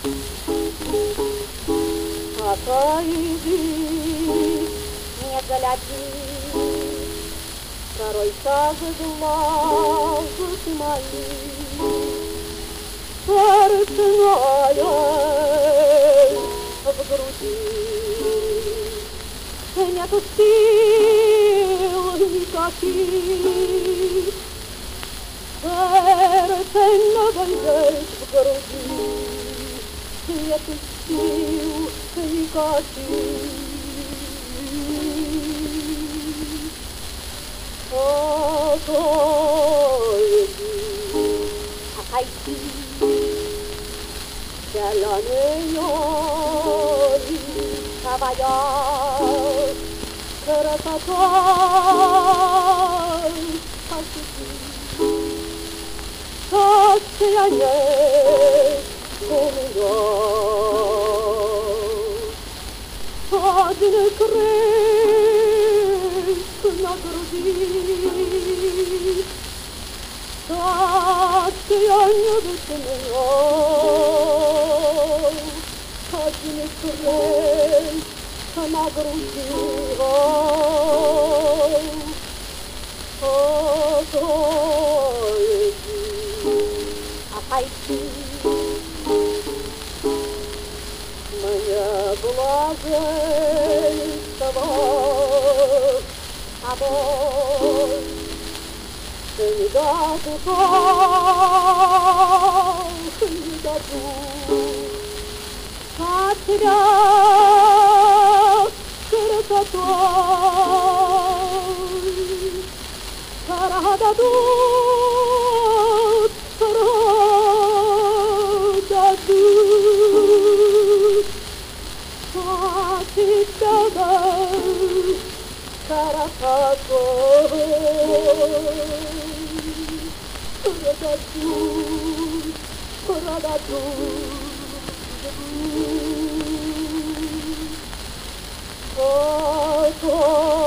Отойди, не гляди, порой кажет глаза мои, сердце в груди. Нету сил никаких, сердце не войдет в груди. Нету сил никаких. Отойди, зеленые твоя красота, посети, счастья нет у меня. Один крест на груди, счастья нет у меня. Один крест на груди, отойди, мне блаженство тобой не даду, не даду. От тебя красотой продадут, продадут. От тебя красотой продадут, продадут. Oh,